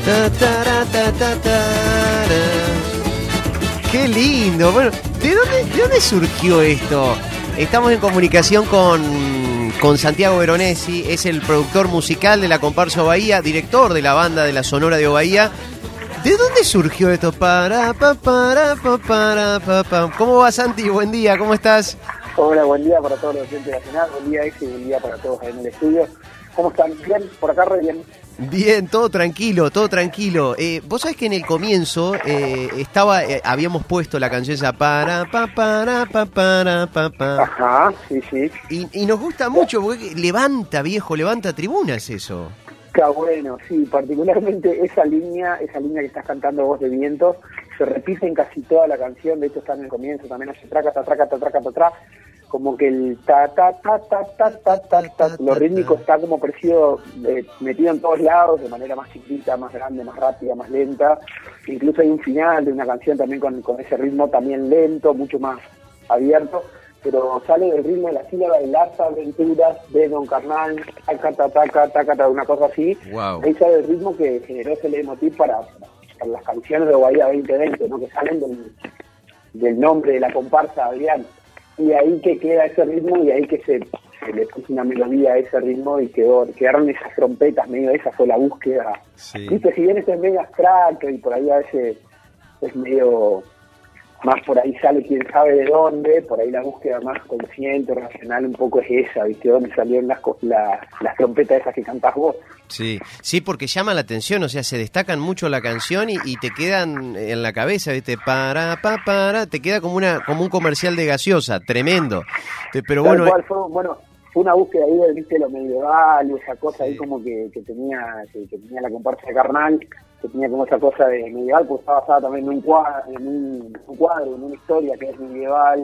Ta, tara, ta, ta, tara. Qué lindo. Bueno, ¿de dónde surgió esto? Estamos en comunicación con Santiago Veronesi, es el productor musical de la comparsa Bahía, director de la banda de la Sonora de Bahía. ¿De dónde surgió esto? ¿Cómo va, Santi? Buen día, ¿cómo estás? Hola, buen día para todos los oyentes de la Nacional, buen día Exe y buen día para todos ahí en el estudio. ¿Cómo están? ¿Bien? ¿Por acá re bien? Bien, todo tranquilo, todo tranquilo. Vos sabés que en el comienzo habíamos puesto la canción esa Ajá, sí, sí. Y nos gusta mucho porque levanta tribunas eso. Está bueno, sí, particularmente esa línea que estás cantando vos de Vientos, se repite en casi toda la canción, de hecho está en el comienzo, también hace traca, como que el ta, lo rítmico está como parecido, metido en todos lados, de manera más chiquita, más grande, más rápida, más lenta. Incluso hay un final de una canción también con ese ritmo también lento, mucho más abierto, pero sale del ritmo de la sílaba de las aventuras de Don Carnal, taca, una cosa así. Wow. Ahí sale el ritmo que generó ese leitmotiv para las canciones de Bahía 2020, ¿no? Que salen del nombre de la comparsa Adrián. Y ahí que queda ese ritmo y ahí que se le puso una melodía a ese ritmo y quedaron esas trompetas, medio esa fue la búsqueda. Sí. Viste, si bien este es medio abstracto y por ahí a veces es medio más por ahí sale quién sabe de dónde, por ahí la búsqueda más consciente, racional un poco es esa, ¿viste? ¿Dónde salieron las trompetas esas que cantás vos? Sí, porque llama la atención, o sea, se destacan mucho la canción y te quedan en la cabeza, ¿viste? Te queda como un comercial de gaseosa, tremendo. Pero Tal bueno, cual, fue una búsqueda ahí de, ¿viste? Lo medieval y esa cosa ahí como que tenía la comparsa de Carnal, que tenía como esa cosa de medieval, pues está basada también en un cuadro, en una historia que es medieval,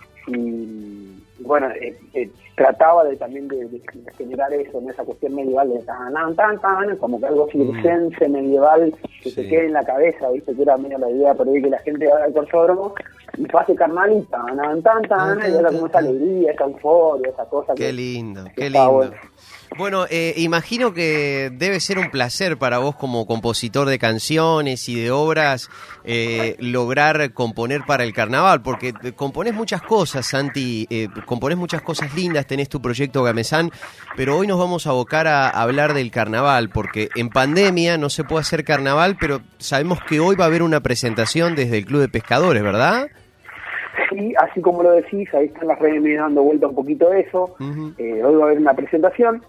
y bueno, trataba también de generar eso, ¿no? Esa cuestión medieval de tan, como que algo circense medieval que se quede en la cabeza, ¿viste? Que era medio la idea, pero que la gente vaya al corsódromo y pase Carnal y y era como esa alegría, esa euforia, esa cosa. Qué lindo, qué lindo. Bueno, imagino que debe ser un placer para vos como compositor de canciones y de obras lograr componer para el carnaval, porque componés muchas cosas, Santi, componés muchas cosas lindas, tenés tu proyecto Gamesán, pero hoy nos vamos a abocar a hablar del carnaval, porque en pandemia no se puede hacer carnaval, pero sabemos que hoy va a haber una presentación desde el Club de Pescadores, ¿verdad? Sí, así como lo decís, ahí están las redes dando vuelta un poquito de eso. Uh-huh. Hoy va a haber una presentación.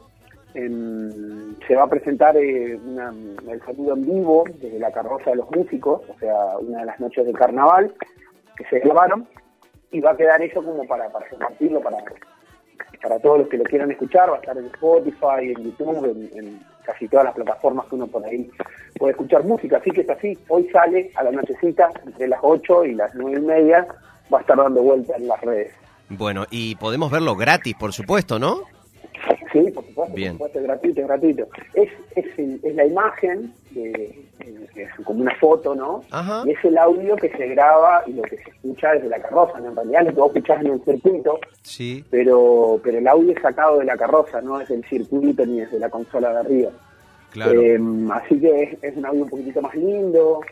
Se va a presentar el sonido en vivo desde la carroza de los músicos, o sea, una de las noches de carnaval que se grabaron, y va a quedar eso como para compartirlo para todos los que lo quieran escuchar. Va a estar en Spotify, en YouTube, en casi todas las plataformas que uno por ahí puede escuchar música. Así que es así, hoy sale a la nochecita, entre las 8 y las 9:30, va a estar dando vuelta en las redes. Bueno, y podemos verlo gratis, por supuesto, ¿no? Sí, por supuesto, bien. Por supuesto, es gratuito. Es la imagen, es como una foto, ¿no? Ajá. Y es el audio que se graba y lo que se escucha desde la carroza, ¿no? En realidad lo que vos escuchás en el circuito, sí. pero el audio es sacado de la carroza, no desde el circuito ni desde la consola de arriba. Claro. Así que es un audio un poquitito más lindo,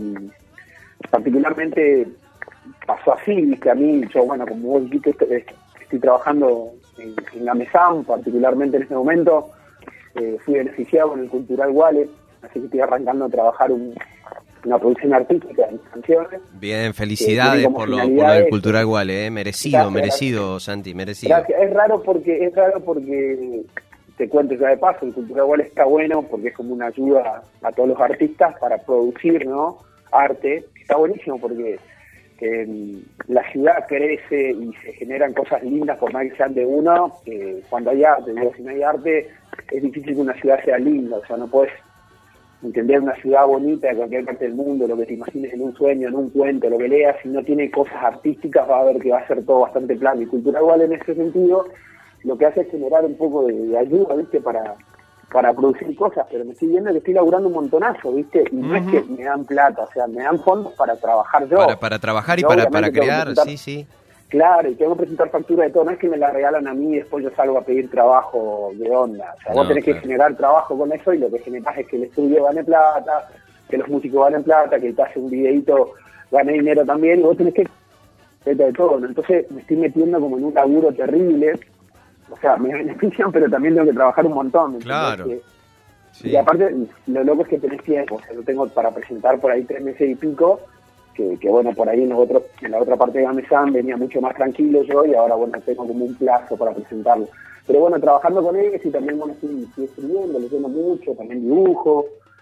particularmente pasó así, viste, a mí, yo, bueno, como vos dijiste, estoy trabajando en la Gamesán, particularmente en este momento, fui beneficiado con el Cultural Wallet, así que estoy arrancando a trabajar una producción artística de mis canciones. Bien, felicidades por lo del Cultural Wallet, merecido, gracias. Santi, merecido. Gracias. Es raro porque te cuento ya de paso, el Cultural Wallet está bueno porque es como una ayuda a todos los artistas para producir, ¿no? Arte. Está buenísimo porque la ciudad crece y se generan cosas lindas por más que sean de uno. Cuando hay arte, si no hay arte es difícil que una ciudad sea linda, o sea, no puedes entender una ciudad bonita de cualquier parte del mundo, lo que te imagines en un sueño, en un cuento, lo que leas, si no tiene cosas artísticas va a ver que va a ser todo bastante plano. Y Cultural Wallet en ese sentido lo que hace es generar un poco de ayuda, ¿viste? Para producir cosas, pero me estoy viendo que estoy laburando un montonazo, ¿viste? Y no es que me dan plata, o sea, me dan fondos para trabajar yo. Para trabajar y para crear, sí. Claro, y tengo que presentar factura de todo, no es que me la regalan a mí y después yo salgo a pedir trabajo de onda. O sea, vos tenés que generar trabajo con eso y lo que generás es que el estudio gane plata, que los músicos ganen plata, que te hace un videíto gane dinero también, y vos tenés que de todo, ¿no? Entonces me estoy metiendo como en un laburo terrible, o sea, me benefician, pero también tengo que trabajar un montón. Claro. Sí. Y aparte, lo loco es que tenés tiempo, o sea, yo tengo para presentar por ahí 3 meses y pico, que bueno, por ahí en la otra parte de Gamesan venía mucho más tranquilo yo, y ahora bueno, tengo como un plazo para presentarlo. Pero bueno, trabajando con ellos y también bueno, estoy escribiendo, leyendo mucho, también dibujo.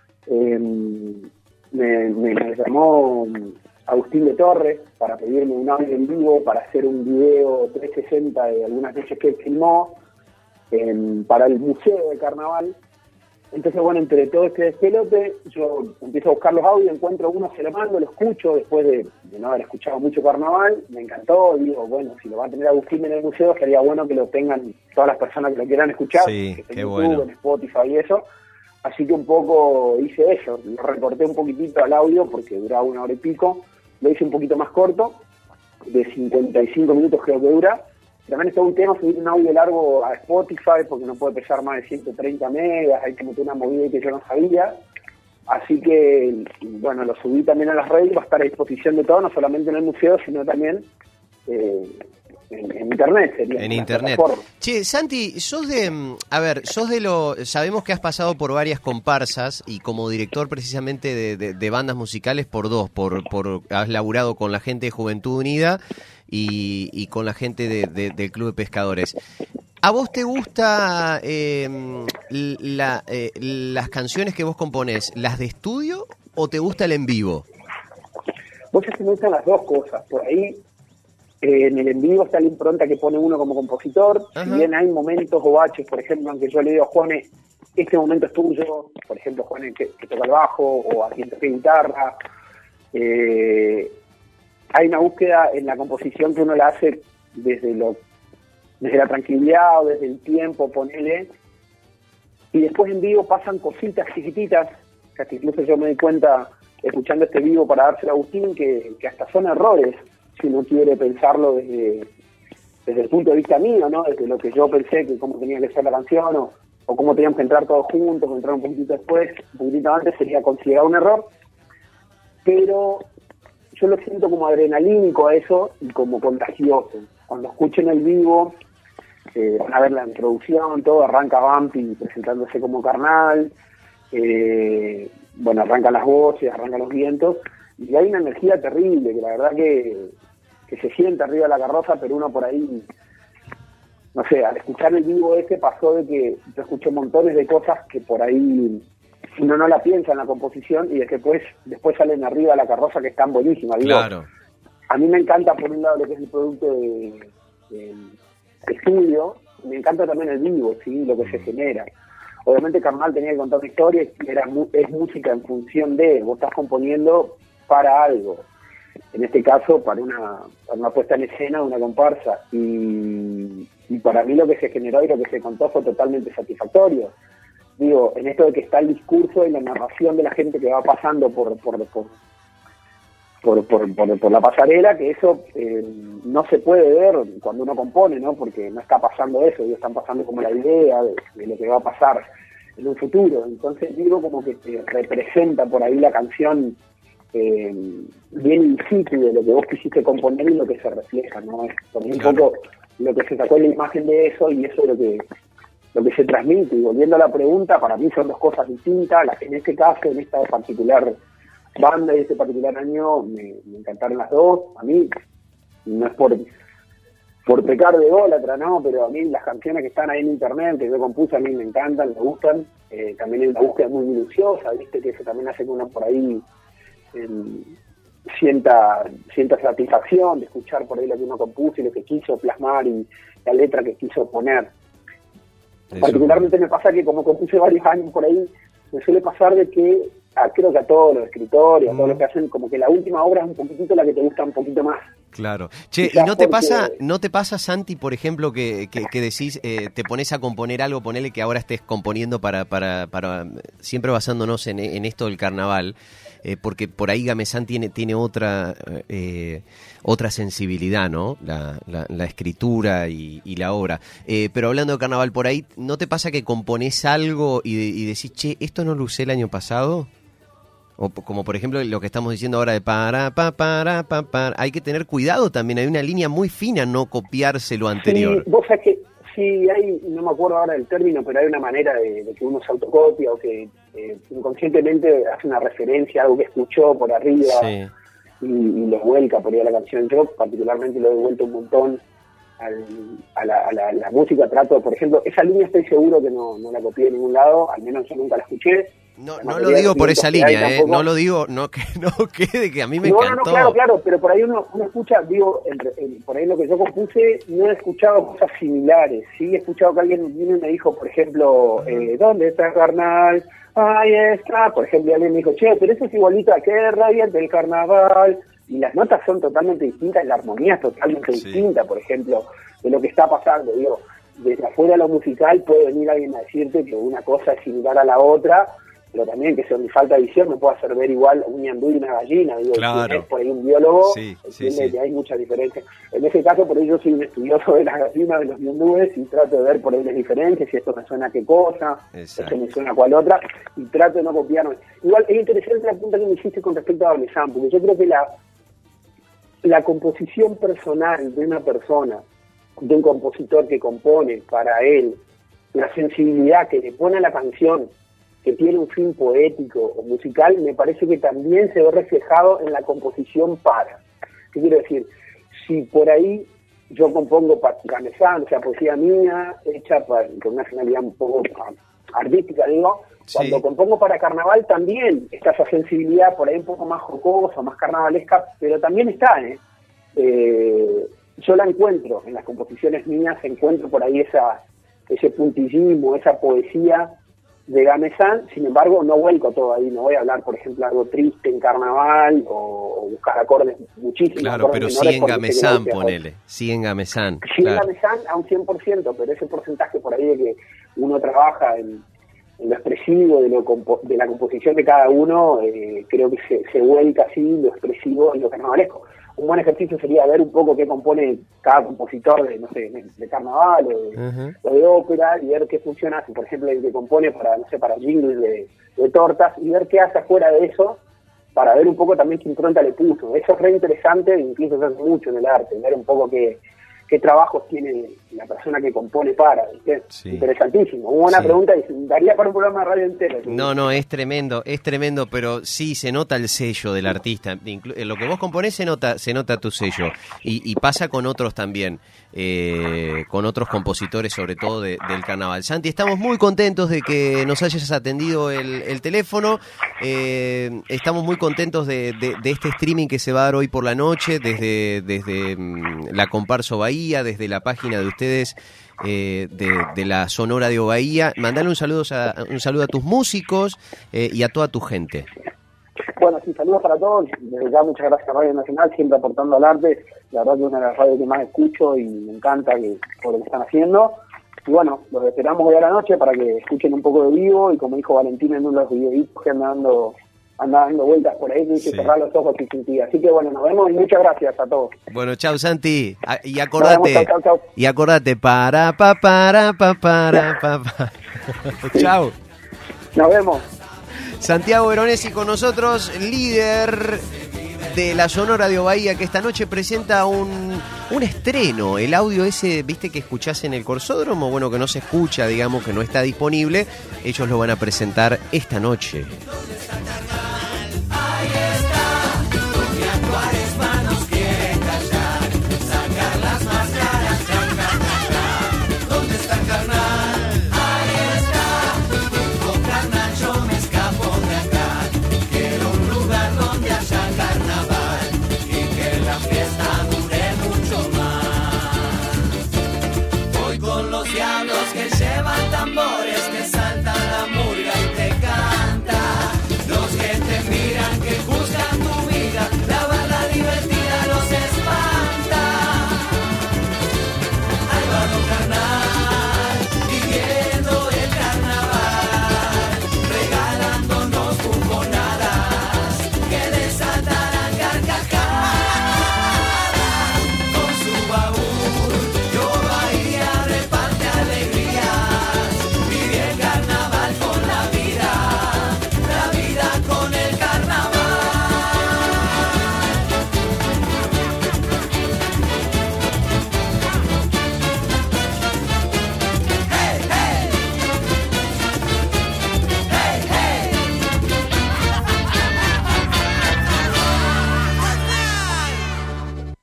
Me llamó Agustín de Torres para pedirme un audio en vivo para hacer un video 360 de algunas veces que él filmó para el Museo de Carnaval. Entonces, bueno, entre todo este despelote, yo empiezo a buscar los audios, encuentro uno, se lo mando, lo escucho, después de no haber escuchado mucho Carnaval, me encantó, y digo, bueno, si lo va a tener Agustín en el museo, sería bueno que lo tengan todas las personas que lo quieran escuchar, sí, que estén qué en YouTube, bueno. en Spotify y eso. Así que un poco hice eso, lo recorté un poquitito al audio porque duraba 1 hora y pico, lo hice un poquito más corto, de 55 minutos creo que dura. También es todo un tema subir un audio largo a Spotify porque no puede pesar más de 130 megas, hay como una movida que yo no sabía. Así que, bueno, lo subí también a las redes, va a estar a disposición de todo, no solamente en el museo, sino también en internet. Sería en internet. Che, Santi, sos sabemos que has pasado por varias comparsas y como director precisamente de bandas musicales por dos, has laburado con la gente de Juventud Unida y con la gente del Club de Pescadores. ¿A vos te gusta las canciones que vos componés, las de estudio o te gusta el en vivo? Vos ya se me gustan las dos cosas. Por ahí, en el en vivo está la impronta que pone uno como compositor. Ajá. Si bien hay momentos o baches, por ejemplo, en que yo le digo a Juane, este momento es tuyo, por ejemplo, Juane que toca el bajo o a quien toca guitarra. Hay una búsqueda en la composición que uno la hace desde la tranquilidad o desde el tiempo, ponele, y después en vivo pasan cositas chiquititas, que hasta incluso yo me di cuenta escuchando este vivo para dárselo a Agustín, que hasta son errores, si uno quiere pensarlo desde el punto de vista mío, ¿no? Desde lo que yo pensé que cómo tenía que ser la canción, o cómo teníamos que entrar todos juntos, o entrar un poquitito después, un poquitito antes, sería considerado un error, pero yo lo siento como adrenalínico a eso y como contagioso. Cuando escuchen el vivo, van a ver la introducción, todo, arranca Bumpy presentándose como carnal, bueno, arrancan las voces, arrancan los vientos, y hay una energía terrible, que la verdad que se siente arriba de la carroza, pero uno por ahí, no sé, al escuchar el vivo pasó de que yo escuché montones de cosas que por ahí uno no la piensa en la composición y después salen arriba de la carroza que están buenísimas. Claro. A mí me encanta por un lado lo que es el producto de estudio, me encanta también el vivo, ¿sí? Lo que se genera. Obviamente Carnal tenía que contar una historia, es música en función de, vos estás componiendo para algo, en este caso para una puesta en escena de una comparsa, y para mí lo que se generó y lo que se contó fue totalmente satisfactorio. Digo, en esto de que está el discurso y la narración de la gente que va pasando por la pasarela, que eso no se puede ver cuando uno compone, ¿no? Porque no está pasando eso, ellos están pasando como la idea de lo que va a pasar en un futuro. Entonces digo como que te representa por ahí la canción bien in situ de lo que vos quisiste componer y lo que se refleja, ¿no? Es por un poco lo que se sacó la imagen de eso y eso es lo que se transmite. Y volviendo a la pregunta, para mí son dos cosas distintas. En este caso, en esta particular banda y este particular año, me encantaron las dos. A mí, no es por pecar de ególatra, ¿no? Pero a mí las canciones que están ahí en internet, que yo compuse, a mí me encantan, me gustan. También hay una búsqueda muy minuciosa, ¿viste? Que eso también hace que uno por ahí sienta satisfacción de escuchar por ahí lo que uno compuso y lo que quiso plasmar y la letra que quiso poner. Eso. Particularmente me pasa que como compuse varios años por ahí, me suele pasar de que creo que a todos los escritores, a todos los que hacen, como que la última obra es un poquitito la que te gusta un poquito más. Claro. Che, ¿y no te pasa, Santi, por ejemplo, que decís, te pones a componer algo, ponele que ahora estés componiendo para siempre basándonos en esto del carnaval, porque por ahí Gamesán tiene otra sensibilidad, ¿no? La escritura y la obra. Pero hablando de carnaval, por ahí, ¿no te pasa que componés algo y decís, che, esto no lo usé el año pasado? O como por ejemplo lo que estamos diciendo ahora de para. Hay que tener cuidado también, hay una línea muy fina, no copiarse lo anterior. Sí, vos sabés que sí hay, no me acuerdo ahora del término, pero hay una manera de que uno se autocopia o que inconscientemente hace una referencia a algo que escuchó por arriba. Sí. Y lo vuelca por ahí a la canción. Yo particularmente lo he vuelto un montón a la música. Trato, por ejemplo, esa línea estoy seguro que no la copié de ningún lado, al menos yo nunca la escuché. No lo digo por esa línea, no lo digo, que no quede que a mí me encantó. Claro, pero por ahí uno escucha, digo, por ahí lo que yo compuse, no he escuchado cosas similares, sí he escuchado que alguien vino y me dijo, por ejemplo, ¿dónde está el carnal? Ahí está, por ejemplo, alguien me dijo, che, pero eso es igualito a qué radiante del carnaval, y las notas son totalmente distintas, la armonía es totalmente distinta, por ejemplo, de lo que está pasando, digo, desde afuera de lo musical puede venir alguien a decirte que una cosa es similar a la otra, pero también que si mi falta de visión me puede hacer ver igual un ñandú y una gallina, digo, claro. Si es por ahí un biólogo, entiende que hay muchas diferencias. En ese caso, por ello yo soy un estudioso de las gallinas, de los ñandúes, y trato de ver por ahí las diferencias, si esto me suena a qué cosa, esto me suena a cuál otra, y trato de no copiarme. Igual es interesante la pregunta que me hiciste con respecto a Gamesán, porque yo creo que la composición personal de una persona, de un compositor que compone para él, la sensibilidad que le pone a la canción, que tiene un fin poético o musical, me parece que también se ve reflejado en la composición para. ¿Qué quiero decir? Si por ahí yo compongo para Gamesán, o sea, poesía mía, hecha con una finalidad un poco artística, digo, cuando compongo para carnaval también está esa sensibilidad por ahí un poco más jocosa, más carnavalesca, pero también está, yo la encuentro en las composiciones mías, encuentro por ahí ese puntillismo, esa poesía de Gamesán, sin embargo no vuelco todo ahí, no voy a hablar por ejemplo algo triste en carnaval o buscar acordes muchísimos. Claro, pero sí en Gamesán, ponele, sí en Gamesán. Sí en Gamesán a un 100%, pero ese porcentaje por ahí de que uno trabaja en lo expresivo de la composición de cada uno, creo que se vuelca así lo expresivo y lo carnavalesco. Un buen ejercicio sería ver un poco qué compone cada compositor de carnaval o de ópera y ver qué funciona, si por ejemplo el que compone para jingles de tortas, y ver qué hace afuera de eso para ver un poco también qué impronta le puso. Eso es re interesante, incluso se hace mucho en el arte, ver un poco qué trabajos tiene la persona que compone para, ¿viste? Sí. Interesantísimo. Hubo una pregunta y daría para un programa de radio entero. ¿Sí? No, es tremendo, pero sí se nota el sello del artista. En lo que vos componés se nota tu sello. Y pasa con otros también, con otros compositores, sobre todo del carnaval. Santi, estamos muy contentos de que nos hayas atendido el teléfono. Estamos muy contentos de este streaming que se va a dar hoy por la noche, desde la Comparso Bahía, desde la página de ustedes, de la Sonora de Bahía. Mandale un saludo a tus músicos y a toda tu gente. Bueno, sí, saludos para todos. Desde ya muchas gracias a Radio Nacional, siempre aportando al arte. La verdad que es una de las radios que más escucho y me encanta por lo que están haciendo. Y bueno, los esperamos hoy a la noche para que escuchen un poco de vivo, y como dijo Valentina en uno de los videitos que anda dando vueltas por ahí, que dice cerrar los ojos y sentir. Así que bueno, nos vemos y muchas gracias a todos. Bueno, chau Santi, y acordate, para. Chau. Nos vemos. Santiago Veronesi con nosotros, líder de la Sonora de Bahía, que esta noche presenta un estreno. El audio ese, viste, que escuchás en el Corsódromo, bueno, que no se escucha, digamos, que no está disponible, ellos lo van a presentar esta noche.